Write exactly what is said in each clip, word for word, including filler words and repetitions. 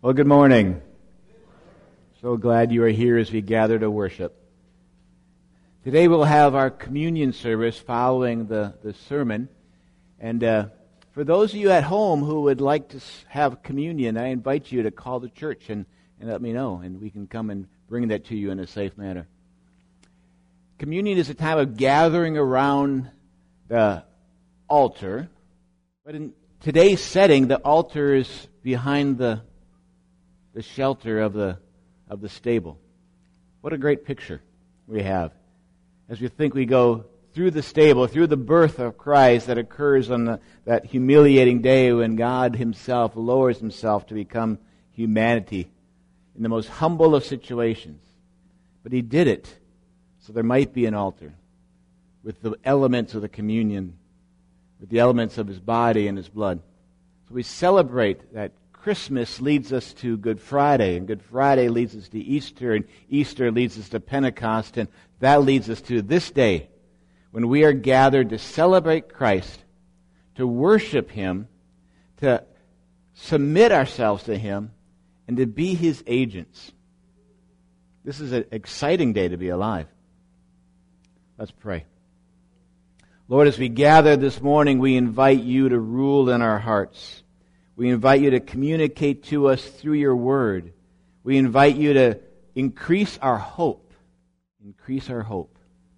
Well, good morning. So glad you are here as we gather to worship. Today we'll have our communion service following the, the sermon. And uh, for those of you at home who would like to have communion, I invite you to call the church and, and let me know, and we can come and bring that to you in a safe manner. Communion is a time of gathering around the altar, but in today's setting, the altar is behind the the shelter of the of the stable. What a great picture we have as we think we go through the stable, through the birth of Christ that occurs on the, that humiliating day when God Himself lowers Himself to become humanity in the most humble of situations. But He did it so there might be an altar with the elements of the communion, with the elements of His body and His blood. So we celebrate that. Christmas leads us to Good Friday, and Good Friday leads us to Easter, and Easter leads us to Pentecost, and that leads us to this day when we are gathered to celebrate Christ, to worship Him, to submit ourselves to Him, and to be His agents. This is an exciting day to be alive. Let's pray. Lord, as we gather this morning, we invite You to rule in our hearts. We invite You to communicate to us through Your Word. We invite You to increase our hope. Increase our hope.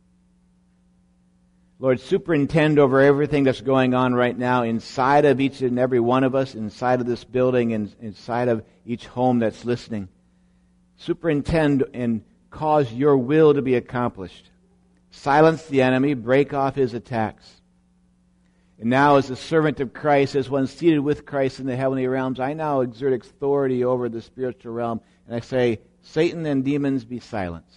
Lord, superintend over everything that's going on right now inside of each and every one of us, inside of this building, and inside of each home that's listening. Superintend and cause Your will to be accomplished. Silence the enemy, break off his attacks. And now, as a servant of Christ, as one seated with Christ in the heavenly realms, I now exert authority over the spiritual realm. And I say, Satan and demons, be silenced.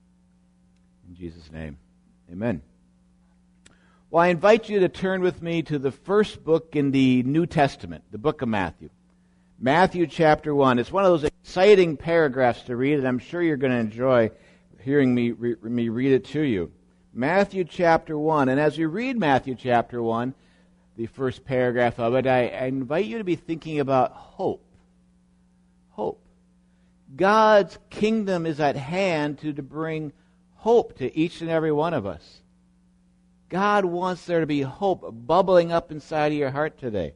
In Jesus' name, amen. Well, I invite you to turn with me to the first book in the New Testament, the book of Matthew. Matthew chapter one. It's one of those exciting paragraphs to read, and I'm sure you're going to enjoy hearing me, re- me read it to you. Matthew chapter one. And as we read Matthew chapter one, the first paragraph of it, I, I invite you to be thinking about hope. Hope. God's kingdom is at hand to, to bring hope to each and every one of us. God wants there to be hope bubbling up inside of your heart today.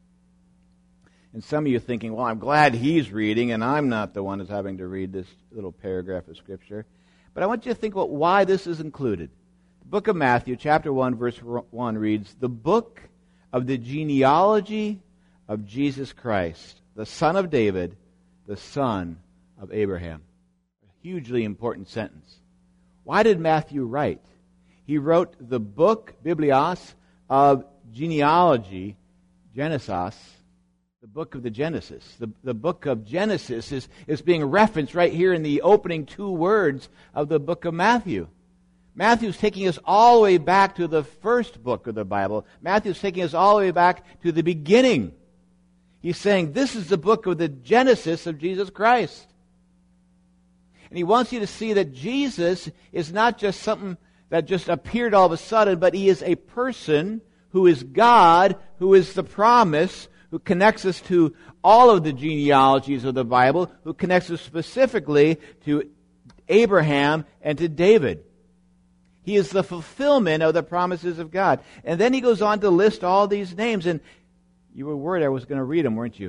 And some of you are thinking, well, I'm glad he's reading and I'm not the one who's having to read this little paragraph of Scripture. But I want you to think about why this is included. The book of Matthew, chapter one, verse one reads, "The book of the genealogy of Jesus Christ, the son of David, the son of Abraham." A hugely important sentence. Why did Matthew write? He wrote the book, Biblios, of genealogy, Genesis, the book of the Genesis. The, the book of Genesis is, is being referenced right here in the opening two words of the book of Matthew. Matthew's taking us all the way back to the first book of the Bible. Matthew's taking us all the way back to the beginning. He's saying this is the book of the Genesis of Jesus Christ. And he wants you to see that Jesus is not just something that just appeared all of a sudden, but He is a person who is God, who is the promise, who connects us to all of the genealogies of the Bible, who connects us specifically to Abraham and to David. He is the fulfillment of the promises of God. And then he goes on to list all these names. And you were worried I was going to read them, weren't you?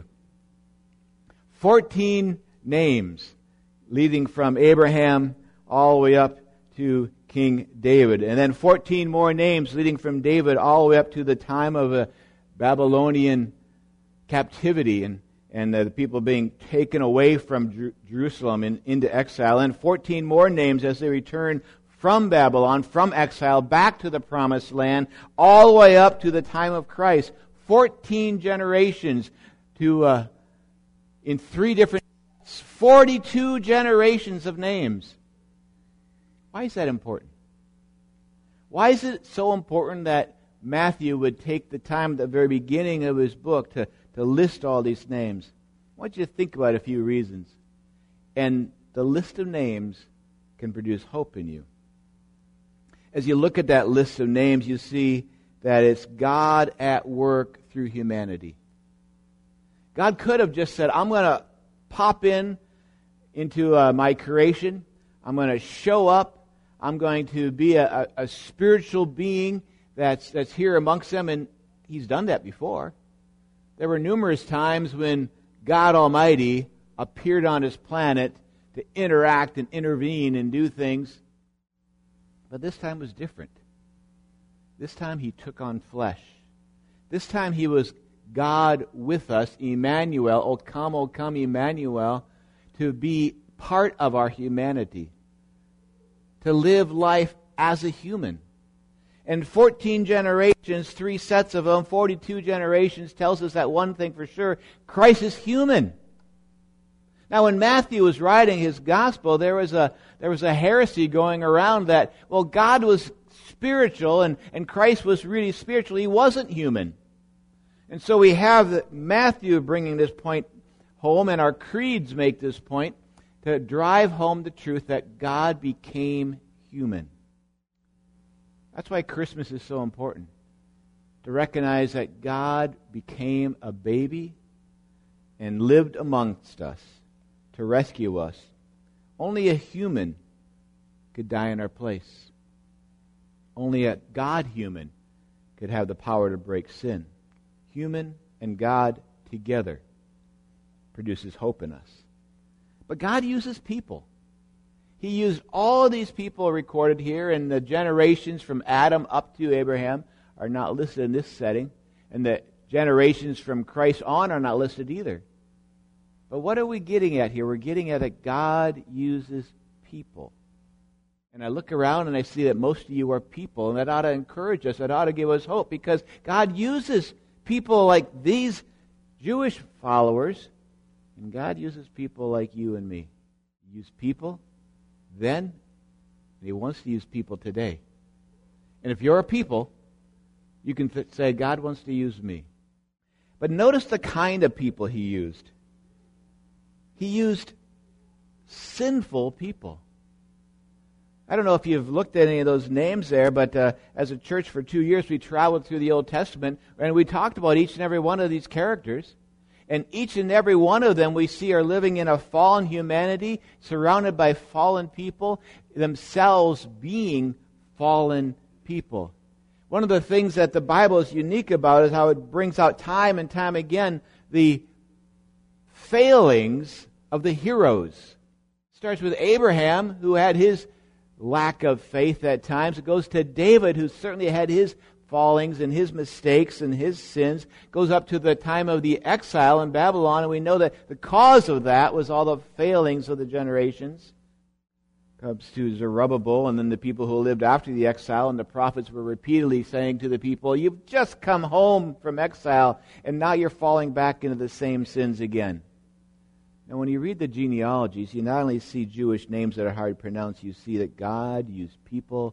Fourteen names leading from Abraham all the way up to King David. And then fourteen more names leading from David all the way up to the time of a Babylonian captivity and, and uh, the people being taken away from Jer- Jerusalem and into exile. And fourteen more names as they return from Babylon, from exile, back to the promised land, all the way up to the time of Christ. Fourteen generations to, uh, in three different, forty-two generations of names. Why is that important? Why is it so important that Matthew would take the time at the very beginning of his book to, to list all these names? I want you to think about a few reasons. And the list of names can produce hope in you. As you look at that list of names, you see that it's God at work through humanity. God could have just said, I'm going to pop in into uh, my creation. I'm going to show up. I'm going to be a, a, a spiritual being that's that's here amongst them. And He's done that before. There were numerous times when God Almighty appeared on His planet to interact and intervene and do things. But this time was different. This time He took on flesh. This time He was God with us, Emmanuel, O come, O come, Emmanuel, to be part of our humanity, to live life as a human. And fourteen generations, three sets of them, forty-two generations, tells us that one thing for sure: Christ is human. Now, when Matthew was writing his gospel, there was a there was a heresy going around that, well, God was spiritual and, and Christ was really spiritual. He wasn't human. And so we have Matthew bringing this point home, and our creeds make this point to drive home the truth that God became human. That's why Christmas is so important. To recognize that God became a baby and lived amongst us to rescue us. Only a human could die in our place. Only a God-human could have the power to break sin. Human and God together produces hope in us. But God uses people. He used all of these people recorded here, and the generations from Adam up to Abraham are not listed in this setting, and the generations from Christ on are not listed either. But what are we getting at here? We're getting at that God uses people. And I look around and I see that most of you are people, and that ought to encourage us, that ought to give us hope, because God uses people like these Jewish followers, and God uses people like you and me. He used people then, and He wants to use people today. And if you're a people, you can th- say, God wants to use me. But notice the kind of people He used. He used sinful people. I don't know if you've looked at any of those names there, but uh, as a church for two years, we traveled through the Old Testament, and we talked about each and every one of these characters. And each and every one of them we see are living in a fallen humanity, surrounded by fallen people, themselves being fallen people. One of the things that the Bible is unique about is how it brings out time and time again the failings of the heroes. It starts with Abraham, who had his lack of faith at times. It goes to David, who certainly had his fallings and his mistakes and his sins. Goes up to the time of the exile in Babylon, and we know that the cause of that was all the failings of the generations. Comes to Zerubbabel, and then the people who lived after the exile, and the prophets were repeatedly saying to the people, you've just come home from exile, and now you're falling back into the same sins again. Now, when you read the genealogies, you not only see Jewish names that are hard to pronounce, you see that God used people,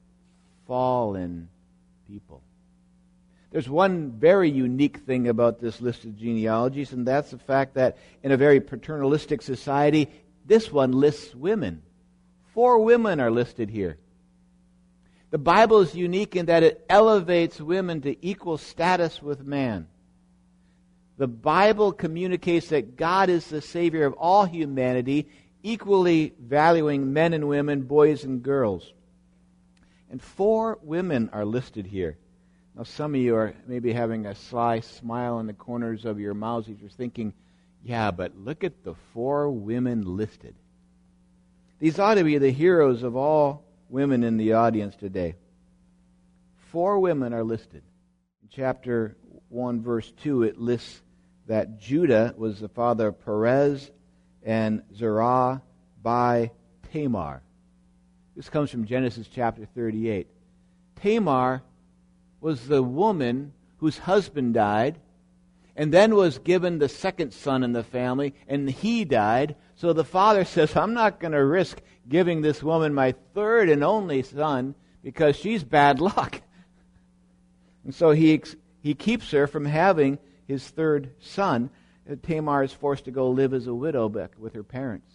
fallen people. There's one very unique thing about this list of genealogies, and that's the fact that in a very paternalistic society, this one lists women. Four women are listed here. The Bible is unique in that it elevates women to equal status with man. The Bible communicates that God is the Savior of all humanity, equally valuing men and women, boys and girls. And four women are listed here. Now, some of you are maybe having a sly smile in the corners of your mouths as you're thinking, yeah, but look at the four women listed. These ought to be the heroes of all women in the audience today. Four women are listed. In chapter one, verse two, it lists that Judah was the father of Perez and Zerah by Tamar. This comes from Genesis chapter thirty-eight. Tamar was the woman whose husband died, and then was given the second son in the family, and he died. So the father says, I'm not going to risk giving this woman my third and only son because she's bad luck. And so he he keeps her from having his third son. Tamar is forced to go live as a widow back with her parents.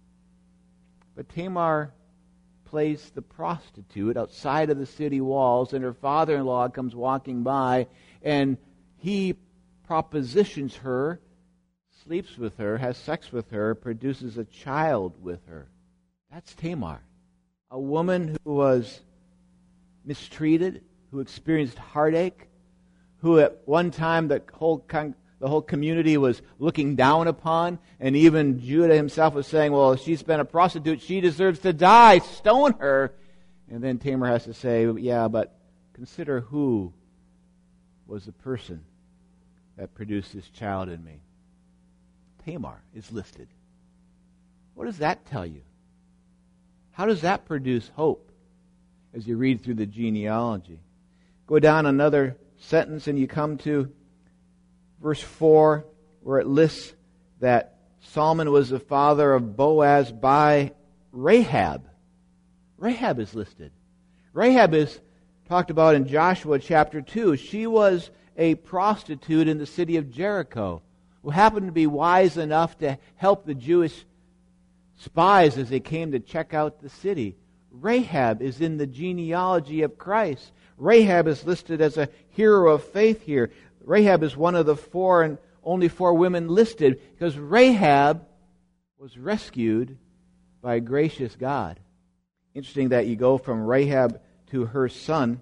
But Tamar plays the prostitute outside of the city walls, and her father-in-law comes walking by, and he propositions her sleeps with her, has sex with her, produces a child with her. That's Tamar. A woman who was mistreated, who experienced heartache, who at one time the whole con- the whole community was looking down upon, and even Judah himself was saying, well, if she's been a prostitute, she deserves to die, stone her. And then Tamar has to say, yeah, but consider who was the person that produced this child in me. Tamar is listed. What does that tell you? How does that produce hope as you read through the genealogy? Go down another sentence and you come to verse four, where it lists that Solomon was the father of Boaz by Rahab. Rahab is listed. Rahab is talked about in Joshua chapter two. She was a prostitute in the city of Jericho who happened to be wise enough to help the Jewish spies as they came to check out the city. Rahab is in the genealogy of Christ. Rahab is listed as a hero of faith here. Rahab is one of the four and only four women listed because Rahab was rescued by a gracious God. Interesting that you go from Rahab to her son,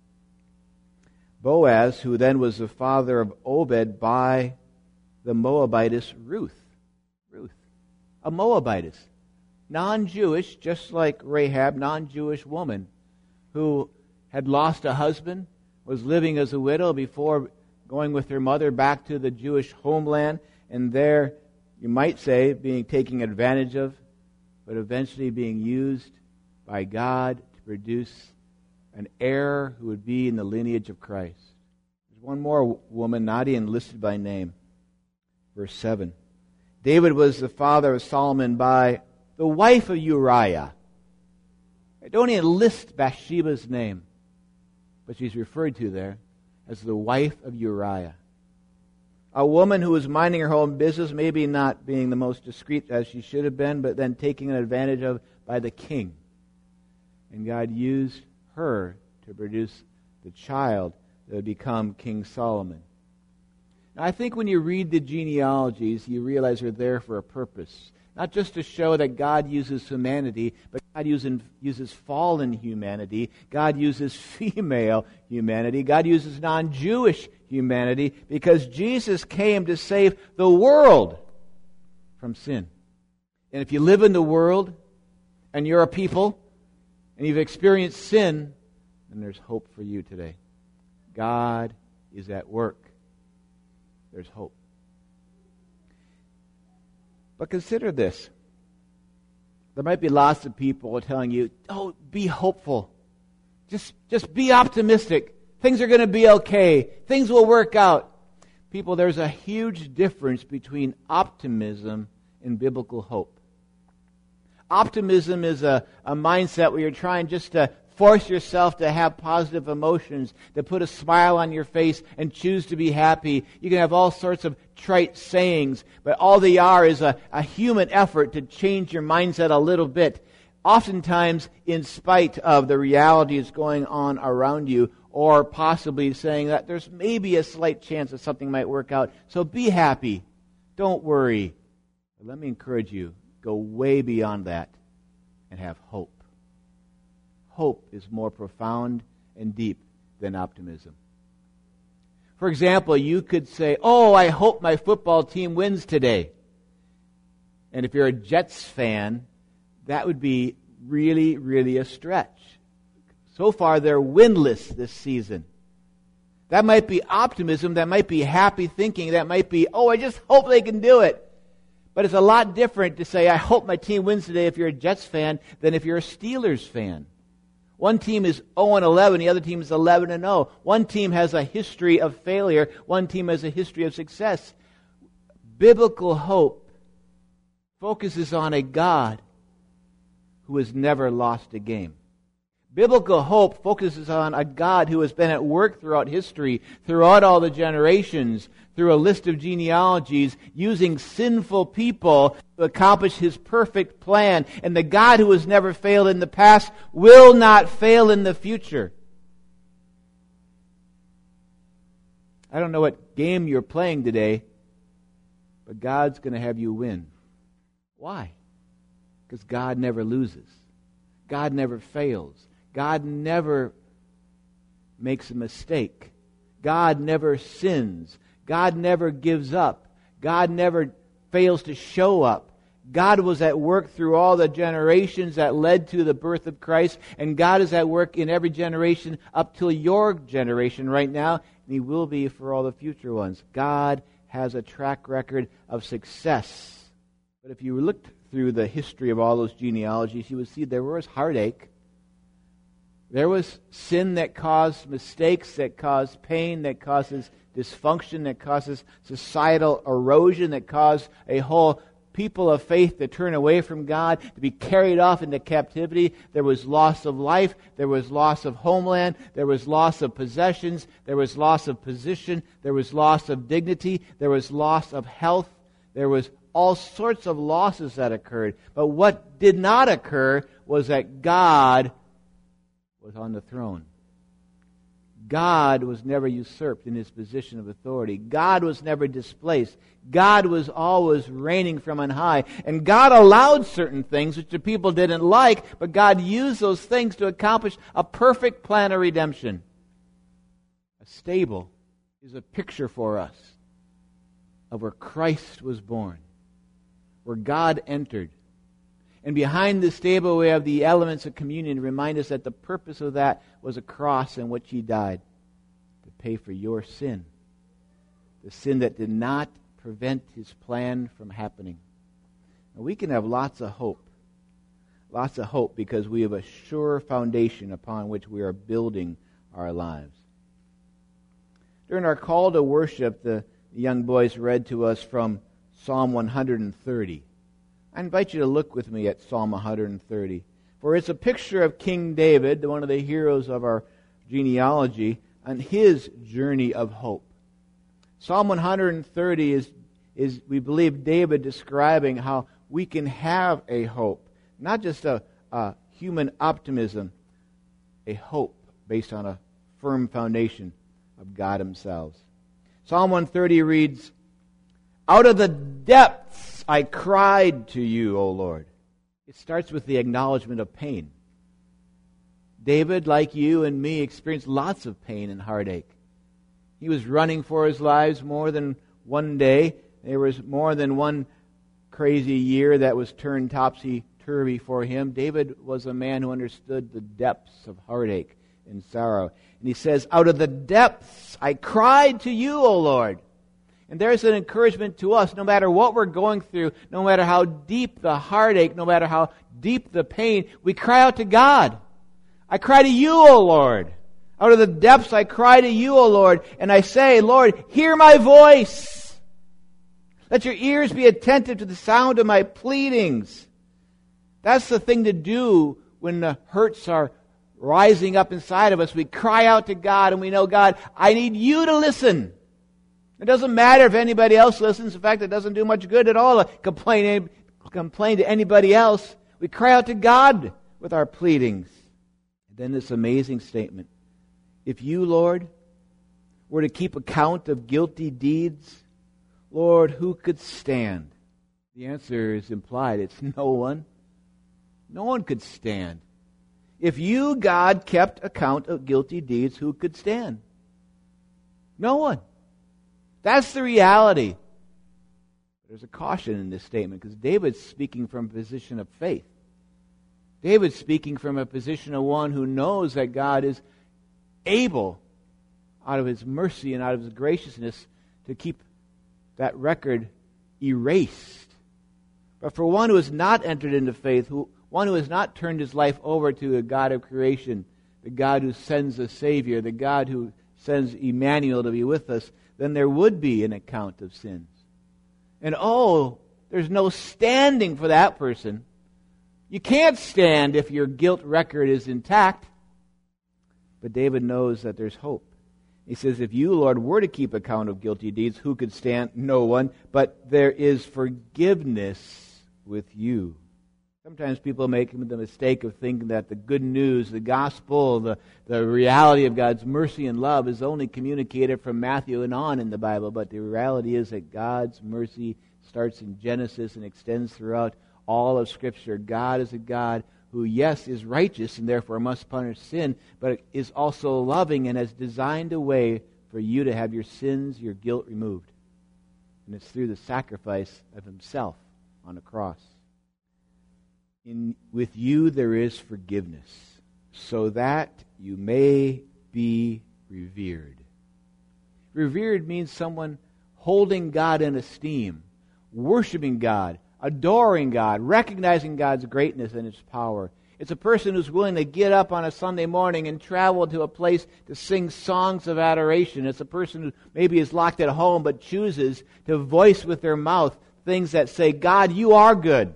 Boaz, who then was the father of Obed by the Moabitess Ruth. Ruth, a Moabitess, non-Jewish, just like Rahab, non-Jewish woman who had lost a husband, was living as a widow before going with her mother back to the Jewish homeland, and there, you might say, being taken advantage of, but eventually being used by God to produce an heir who would be in the lineage of Christ. There's one more woman, not even listed by name. Verse seven. David was the father of Solomon by the wife of Uriah. I don't even list Bathsheba's name, but she's referred to there as the wife of Uriah. A woman who was minding her own business, maybe not being the most discreet as she should have been, but then taken advantage of by the king. And God used her to produce the child that would become King Solomon. Now, I think when you read the genealogies, you realize they're there for a purpose. Not just to show that God uses humanity, but God uses, uses fallen humanity. God uses female humanity. God uses non-Jewish humanity because Jesus came to save the world from sin. And if you live in the world and you're a people and you've experienced sin, then there's hope for you today. God is at work. There's hope. But consider this. There might be lots of people telling you, oh, be hopeful. Just, just be optimistic. Things are going to be okay. Things will work out. People, there's a huge difference between optimism and biblical hope. Optimism is a, a mindset where you're trying just to force yourself to have positive emotions, to put a smile on your face and choose to be happy. You can have all sorts of trite sayings, but all they are is a, a human effort to change your mindset a little bit, oftentimes in spite of the reality that's going on around you, or possibly saying that there's maybe a slight chance that something might work out. So be happy. Don't worry. But let me encourage you, go way beyond that and have hope. Hope is more profound and deep than optimism. For example, you could say, oh, I hope my football team wins today. And if you're a Jets fan, that would be really, really a stretch. So far, they're winless this season. That might be optimism, that might be happy thinking, that might be, oh, I just hope they can do it. But it's a lot different to say, I hope my team wins today if you're a Jets fan than if you're a Steelers fan. One team is oh and eleven, the other team is eleven and oh. One team has a history of failure, one team has a history of success. Biblical hope focuses on a God who has never lost a game. Biblical hope focuses on a God who has been at work throughout history, throughout all the generations, through a list of genealogies, using sinful people to accomplish His perfect plan. And the God who has never failed in the past will not fail in the future. I don't know what game you're playing today, but God's going to have you win. Why? Because God never loses. God never fails. God never makes a mistake. God never sins. God never gives up. God never fails to show up. God was at work through all the generations that led to the birth of Christ, and God is at work in every generation up till your generation right now, and He will be for all the future ones. God has a track record of success. But if you looked through the history of all those genealogies, you would see there was heartache. There was sin that caused mistakes, that caused pain, that causes dysfunction, that causes societal erosion, that caused a whole people of faith to turn away from God, to be carried off into captivity. There was loss of life. There was loss of homeland. There was loss of possessions. There was loss of position. There was loss of dignity. There was loss of health. There was all sorts of losses that occurred. But what did not occur was that God was on the throne. God was never usurped in His position of authority. God was never displaced. God was always reigning from on high. And God allowed certain things which the people didn't like, but God used those things to accomplish a perfect plan of redemption. A stable is a picture for us of where Christ was born, where God entered. And behind the stable we have the elements of communion to remind us that the purpose of that was a cross in which He died to pay for your sin. The sin that did not prevent His plan from happening. And we can have lots of hope. Lots of hope because we have a sure foundation upon which we are building our lives. During our call to worship, the young boys read to us from Psalm one hundred thirty. I invite you to look with me at Psalm one hundred thirty. For it's a picture of King David, one of the heroes of our genealogy, on his journey of hope. Psalm one hundred thirty is, is, we believe, David describing how we can have a hope. Not just a, a human optimism, a hope based on a firm foundation of God Himself. Psalm one thirty reads, "Out of the depths I cried to you, O Lord." It starts with the acknowledgement of pain. David, like you and me, experienced lots of pain and heartache. He was running for his lives more than one day. There was more than one crazy year that was turned topsy-turvy for him. David was a man who understood the depths of heartache and sorrow. And he says, "Out of the depths I cried to you, O Lord." And there's an encouragement to us, no matter what we're going through, no matter how deep the heartache, no matter how deep the pain, we cry out to God. I cry to you, O Lord. Out of the depths I cry to you, O Lord, and I say, Lord, hear my voice. Let your ears be attentive to the sound of my pleadings. That's the thing to do when the hurts are rising up inside of us. We cry out to God and we know, God, I need you to listen. It doesn't matter if anybody else listens. In fact, it doesn't do much good at all to complain, complain to anybody else. We cry out to God with our pleadings. And then this amazing statement. If you, Lord, were to keep account of guilty deeds, Lord, who could stand? The answer is implied. It's no one. No one could stand. If you, God, kept account of guilty deeds, who could stand? No one. That's the reality. There's a caution in this statement because David's speaking from a position of faith. David's speaking from a position of one who knows that God is able, out of His mercy and out of His graciousness, to keep that record erased. But for one who has not entered into faith, who one who has not turned his life over to a God of creation, the God who sends a Savior, the God who sends Emmanuel to be with us, then there would be an account of sins. And oh, there's no standing for that person. You can't stand if your guilt record is intact. But David knows that there's hope. He says, if you, Lord, were to keep account of guilty deeds, who could stand? No one. But there is forgiveness with you. Sometimes people make the mistake of thinking that the good news, the gospel, the, the reality of God's mercy and love is only communicated from Matthew and on in the Bible. But the reality is that God's mercy starts in Genesis and extends throughout all of Scripture. God is a God who, yes, is righteous and therefore must punish sin, but is also loving and has designed a way for you to have your sins, your guilt removed. And it's through the sacrifice of himself on the cross. In, with you there is forgiveness, so that you may be revered. Revered means someone holding God in esteem, worshiping God, adoring God, recognizing God's greatness and His power. It's a person who's willing to get up on a Sunday morning and travel to a place to sing songs of adoration. It's a person who maybe is locked at home but chooses to voice with their mouth things that say, God, you are good.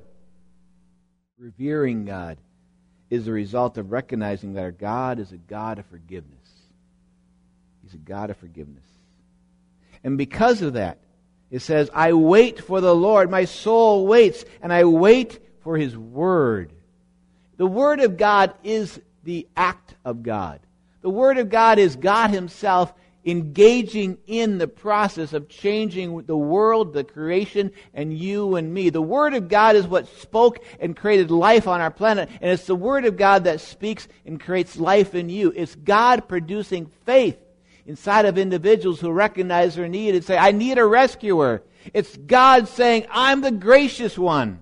Revering God is the result of recognizing that our God is a God of forgiveness. He's a God of forgiveness. And because of that, it says, I wait for the Lord. My soul waits, and I wait for His Word. The Word of God is the act of God. The Word of God is God Himself engaging in the process of changing the world, the creation, and you and me. The Word of God is what spoke and created life on our planet, and it's the Word of God that speaks and creates life in you. It's God producing faith inside of individuals who recognize their need and say, I need a rescuer. It's God saying, I'm the gracious one,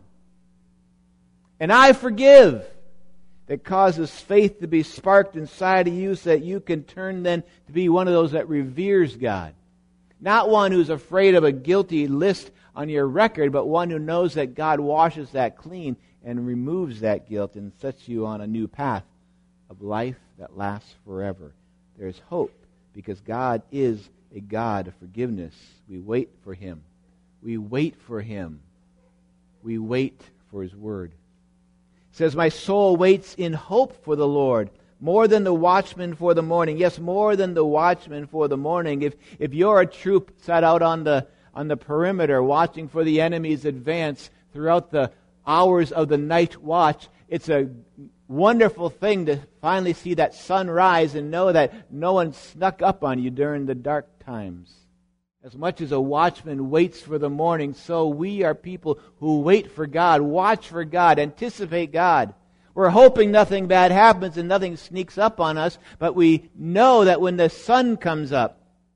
and I forgive. That causes faith to be sparked inside of you so that you can turn then to be one of those that reveres God. Not one who's afraid of a guilty list on your record, but one who knows that God washes that clean and removes that guilt and sets you on a new path of life that lasts forever. There's hope because God is a God of forgiveness. We wait for Him. We wait for Him. We wait for His Word. It says, my soul waits in hope for the Lord, more than the watchman for the morning. Yes, more than the watchman for the morning. If if you're a troop set out on the on the perimeter watching for the enemy's advance throughout the hours of the night watch, it's a wonderful thing to finally see that sun rise and know that no one snuck up on you during the dark times. As much as a watchman waits for the morning, so we are people who wait for God, watch for God, anticipate God. We're hoping nothing bad happens and nothing sneaks up on us, but we know that when the sun comes up,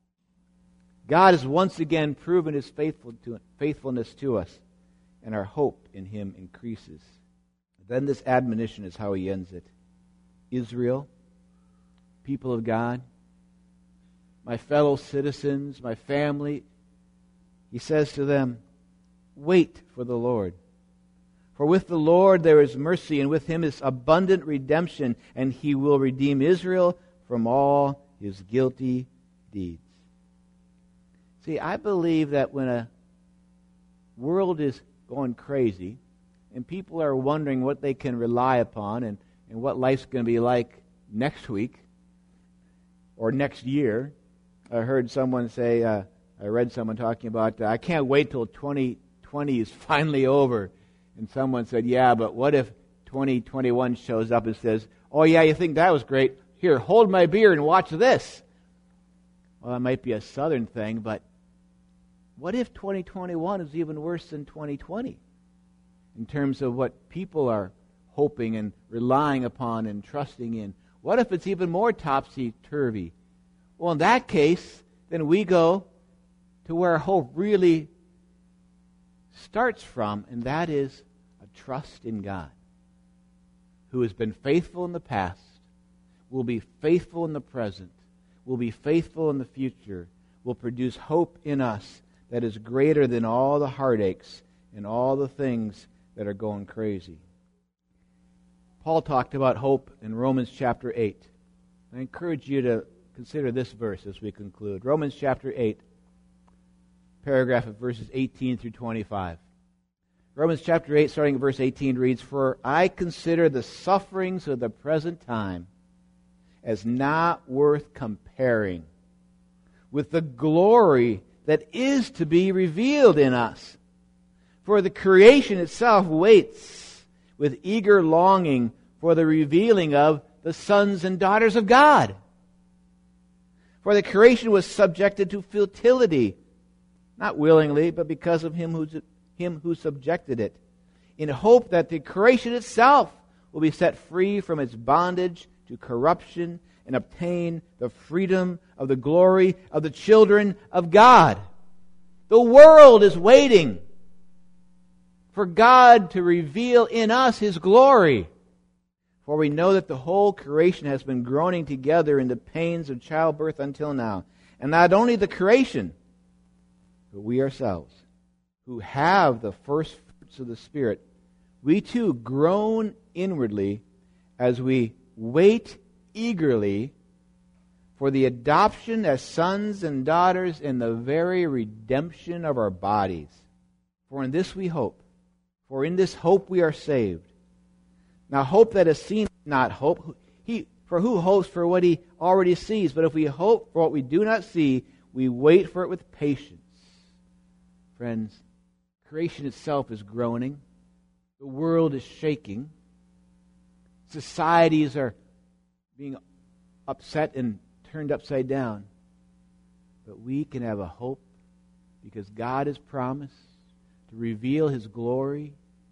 God has once again proven His faithful to, faithfulness to us, and our hope in Him increases. Then this admonition is how He ends it. Israel, people of God, my fellow citizens, my family, He says to them, wait for the Lord. For with the Lord there is mercy, and with Him is abundant redemption, and He will redeem Israel from all his guilty deeds. See, I believe that when a world is going crazy, and people are wondering what they can rely upon, and, and what life's going to be like next week, or next year, I heard someone say, uh, I read someone talking about, uh, I can't wait till twenty twenty is finally over. And someone said, yeah, but what if twenty twenty-one shows up and says, oh yeah, you think that was great? Here, hold my beer and watch this. Well, that might be a southern thing, but what if twenty twenty-one is even worse than twenty twenty? In terms of what people are hoping and relying upon and trusting in. What if it's even more topsy-turvy? Well, in that case, then we go to where hope really starts from, and that is a trust in God, who has been faithful in the past, will be faithful in the present, will be faithful in the future, will produce hope in us that is greater than all the heartaches and all the things that are going crazy. Paul talked about hope in Romans chapter eight. I encourage you to consider this verse as we conclude. Romans chapter eight, paragraph of verses eighteen through twenty-five. Romans chapter eight, starting at verse eighteen, reads, For I consider the sufferings of the present time as not worth comparing with the glory that is to be revealed in us. For the creation itself waits with eager longing for the revealing of the sons and daughters of God. For the creation was subjected to futility, not willingly, but because of him who him who subjected it, in hope that the creation itself will be set free from its bondage to corruption and obtain the freedom of the glory of the children of God. The world is waiting for God to reveal in us his glory. For we know that the whole creation has been groaning together in the pains of childbirth until now. And not only the creation, but we ourselves, who have the first fruits of the Spirit, we too groan inwardly as we wait eagerly for the adoption as sons and daughters and the very redemption of our bodies. For in this we hope. For in this hope we are saved. Now hope that is seen, not hope. He, for who hopes for what he already sees? But if we hope for what we do not see, we wait for it with patience. Friends, creation itself is groaning. The world is shaking. Societies are being upset and turned upside down. But we can have a hope because God has promised to reveal his glory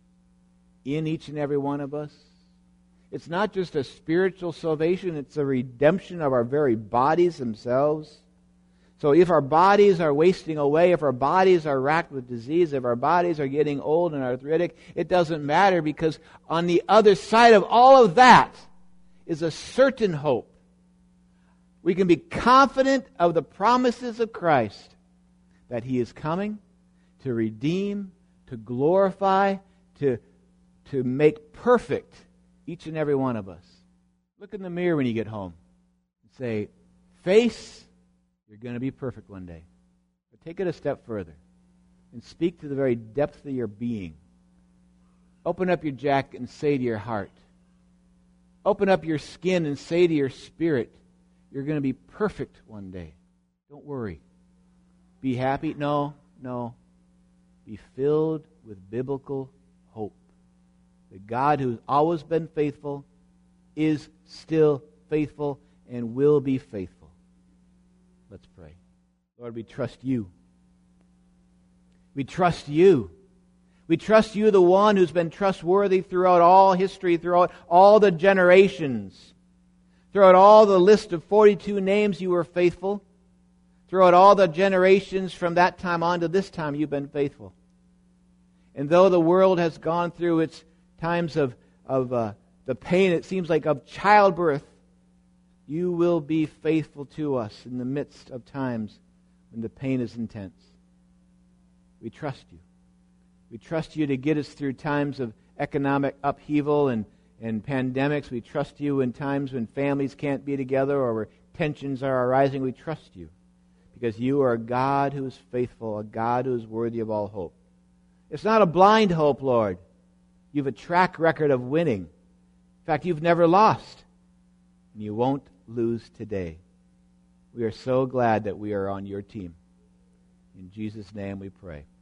in each and every one of us. It's not just a spiritual salvation, it's a redemption of our very bodies themselves. So if our bodies are wasting away, if our bodies are racked with disease, if our bodies are getting old and arthritic, it doesn't matter, because on the other side of all of that is a certain hope. We can be confident of the promises of Christ, that he is coming to redeem, to glorify, to, to make perfect each and every one of us. Look in the mirror when you get home and say, face, you're going to be perfect one day. But take it a step further and speak to the very depth of your being. Open up your jacket and say to your heart. Open up your skin and say to your spirit, you're going to be perfect one day. Don't worry. Be happy? No, no. Be filled with biblical hope. The God who's always been faithful is still faithful and will be faithful. Let's pray. Lord, we trust you. We trust you. We trust you, the one who's been trustworthy throughout all history, throughout all the generations. Throughout all the list of forty-two names, you were faithful. Throughout all the generations from that time on to this time, you've been faithful. And though the world has gone through its times of, of uh, the pain, it seems like, of childbirth, you will be faithful to us in the midst of times when the pain is intense. We trust you. We trust you to get us through times of economic upheaval and, and pandemics. We trust you in times when families can't be together or where tensions are arising. We trust you because you are a God who is faithful, a God who is worthy of all hope. It's not a blind hope, Lord. You have a track record of winning. In fact, you've never lost. And you won't lose today. We are so glad that we are on your team. In Jesus' name we pray.